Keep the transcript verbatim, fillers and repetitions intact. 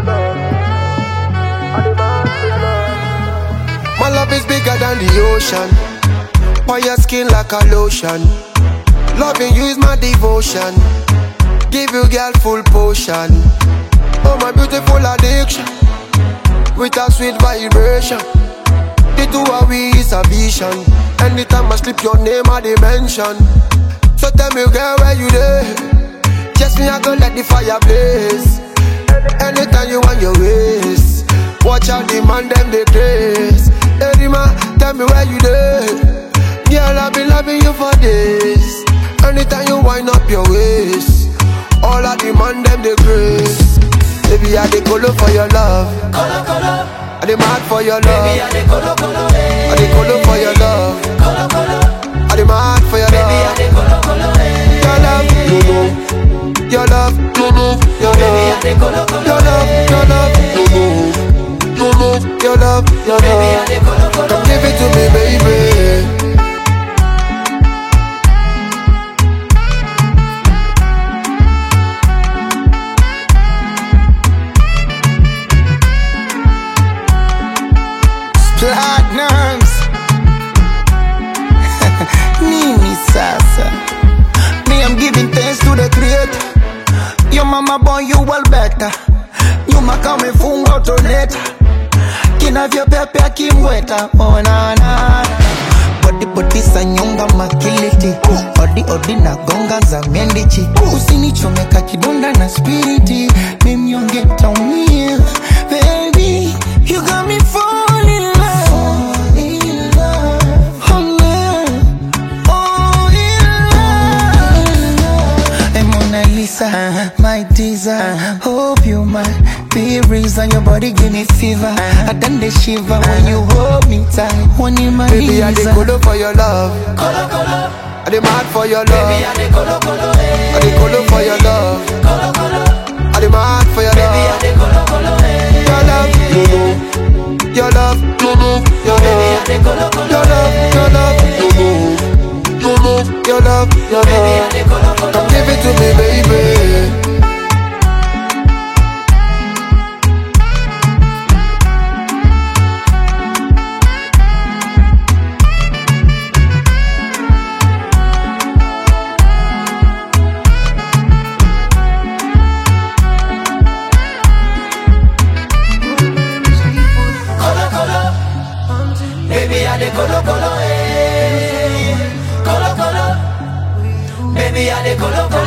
My love is bigger than the ocean. On your skin like a lotion. Loving you is my devotion. Give you girl full potion. Oh my beautiful addiction. With a sweet vibration. The two of we is a vision. Anytime I slip your name I dimension. So tell me girl where you there. Just me I go let the fire blaze. Anytime you want your ways. Watch out the man them they craze. Hey man, tell me where you there. Girl I've been loving you for days. Anytime you wind up your waist. All of the man them they craze. Baby I dey colo for your love. Colo colo. I dey mad for your love. Baby I dey colo colo. Eh. I dey colo for your love. Colo colo. I dey mad for your love. Baby I dey colo colo. Eh. Your love, you know. Your love, you know. Your love, Baby I dey colo colo. your love, your love, you know. You know. Your love, your Baby I love. dey colo colo. Come give it to me, baby. Platinums Nini sasa. Me I'm giving thanks to the creator. Your mama born you well better. Nyuma kama ifunga utoneta. Kinavyo pepe akimweta. Oh na na. Body body sa nyonga makiliti. Odi odi na gonga za mendichi. Usinichomeka kidonda na spiriti. Mimnyonge taumia. Baby you got me falling. Uh-huh. My teaser, uh-huh. Hope you might be reason your body give me fever. Uh-huh. I done the shiver uh-huh. When you hold me tight. One in my baby, I dey colo for your love. Colo colo. I dey mad for your love. Baby, I dey colo colo. Eh. I dey colo for your love. Colo colo. I dey mad for your Baby, love. I dey colo colo. Eh. Your love, you know. Your love, you know. Your Baby, I love, dey colo colo. your love, your love, you know. You know. Your love, your Baby, I love. dey colo colo. Come give it to me, baby. Baby, I dey colo colo, eh. Colo colo. Baby, I dey colo colo.